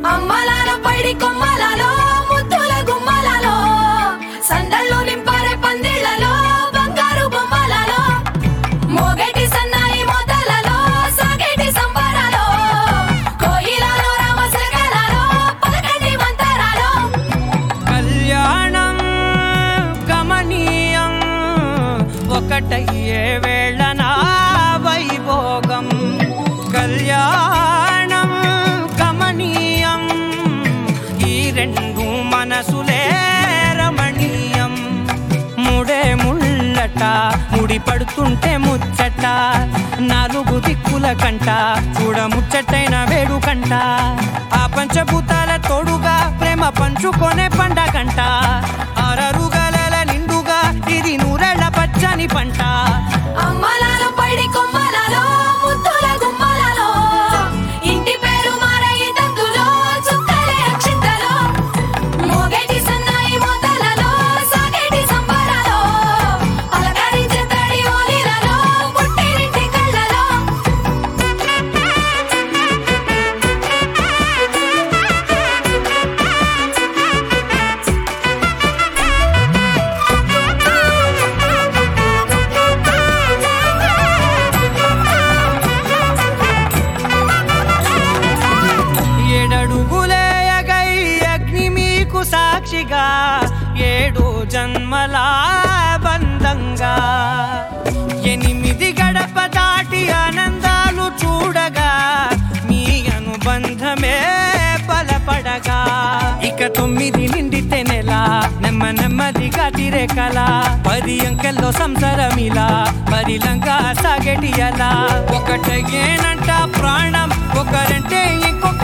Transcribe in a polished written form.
అమ్మలాల పైడి కొమ్మలలో ముద్దుల గుమ్మలలో సందళ్ళు నింపారే పందిళ్లలో బంగారు బొమ్మలలో మోగేటి సన్నాయి మోతలలో సాగేటి సంబరాలో కోయిలలో రామశకలలో పలకండి మంతరాలో కళ్యాణం గమనీయం ఒకటయ్యే వేళ నా వైభోగం కళ్యాణం గమనీయం ఈ రెండు మనసులే రమణీయం ముడే ముళ్ళట ముడి పడుతుంటే ముచ్చట నాలుగు దిక్కుల కంట చూడ ముచ్చటైన వేడుకంట ఆ పంచభూతాల తోడుగా ప్రేమ పంచుకొనే పండగంట ఆరరుగల నిండుగా ఇది నూరెళ్ళ పచ్చని పంట అమ్మలాల పైడి కొమ్మలలో ముద్దుల గుమ్మలలో ఇంటి పేరు మారయి తందులో చుక్కలే అక్షింతలో మోగేటి సన్నాయి మోతలలో సాగేటి సంబరాలో పలకరించే తడి ఓలిలలో పుట్టినింటి కళ్ళలో ఏడడుగులే ఎగై అగ్ని మీకు సాక్షిగా ఏడు జన్మల బంధంగా ఎనిమిది గడప దాటి ఆనందాలు చూడగా మీ అనుబంధమే బలపడగా ఇక 9 నిండితే నెల నెమ్మదిగా తిరేకల 10 అంకెల్లో సంసారమిలా పరిలంగా సాగేటి అలా ఒకటేనంట ప్రాణం ఒకరంటే ఇంకొక